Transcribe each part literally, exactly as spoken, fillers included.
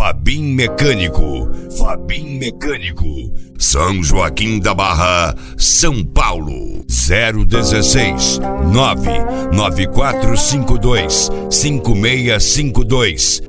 Fabim Mecânico, Fabim Mecânico, São Joaquim da Barra, São Paulo. Zero dezesseis, nove nove quatro cinco dois, cinco seis cinco dois.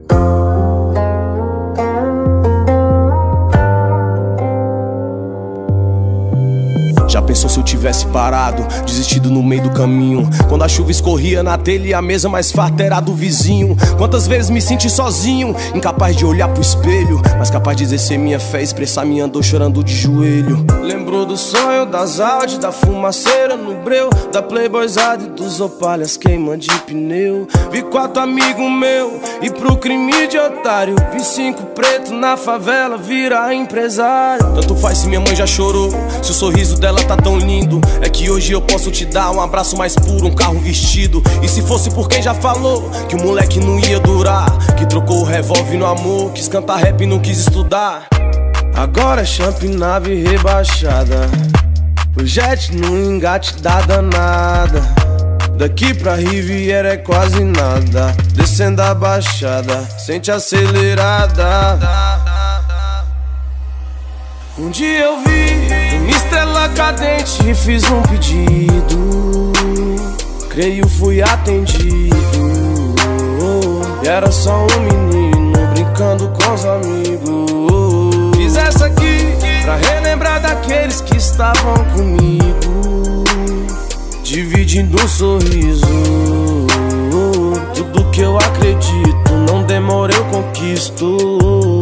Já pensou se eu tivesse parado, desistido no meio do caminho, quando a chuva escorria na telha e a mesa mais farta era do vizinho? Quantas vezes me senti sozinho, incapaz de olhar pro espelho, mas capaz de exercer minha fé, expressar minha dor chorando de joelho. Lembro do sonho, das Audi, da fumaceira no breu, da Playboyzada e dos Opalhas queima de pneu. Vi quatro amigos meu e pro crime de otário, vi cinco pretos na favela virar empresário. Tanto faz se minha mãe já chorou, se o sorriso dela tá tão lindo, é que hoje eu posso te dar um abraço mais puro, um carro vestido. E se fosse por quem já falou que o moleque não ia durar, que trocou o revólver no amor, quis cantar rap e não quis estudar. Agora é champ, nave rebaixada, o jet no engate da danada. Daqui pra Riviera é quase nada, descendo a baixada, sente acelerada. Um dia eu vi uma estrela cadente e fiz um pedido, creio fui atendido. E era só um menino brincando com os amigos. Fiz essa aqui pra relembrar daqueles que estavam comigo, dividindo um sorriso. Tudo que eu acredito, não demora eu conquisto.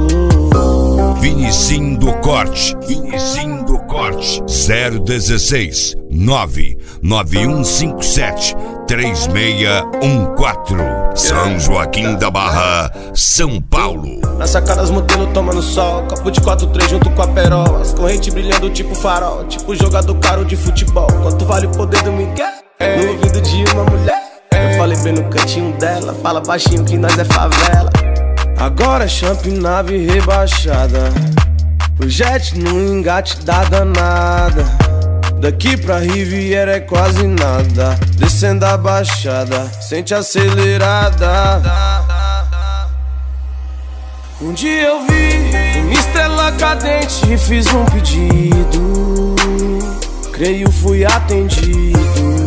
Vinicim do Corte, Vinicim do Corte. Zero dezesseis, nove nove um cinco sete, três seis um quatro. São Joaquim da Barra, São Paulo. Na sacada as modelo tomando sol, copo de quatro três junto com a perol, as correntes brilhando tipo farol, tipo jogador caro de futebol. Quanto vale o poder do Miguel? É. No ouvido de uma mulher, é. Eu falei bem no cantinho dela, fala baixinho que nós é favela. Agora é champ, nave rebaixada, o jet no engate da danada. Daqui pra Riviera é quase nada, descendo a baixada, sente acelerada. Um dia eu vi uma estrela cadente e fiz um pedido, creio fui atendido.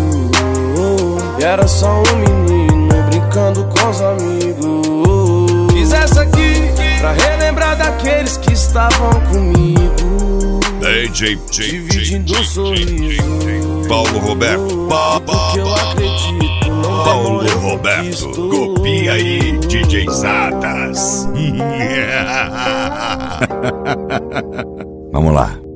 E era só um menino brincando com os amigos. Fiz essa aqui pra relembrar daqueles que estavam comigo, D J, dividindo um sorriso. Paulo Roberto, ba, ba, que eu acredito, não Paulo demora, Roberto, conquisto. copia aí, D J Zatas. Vamos lá.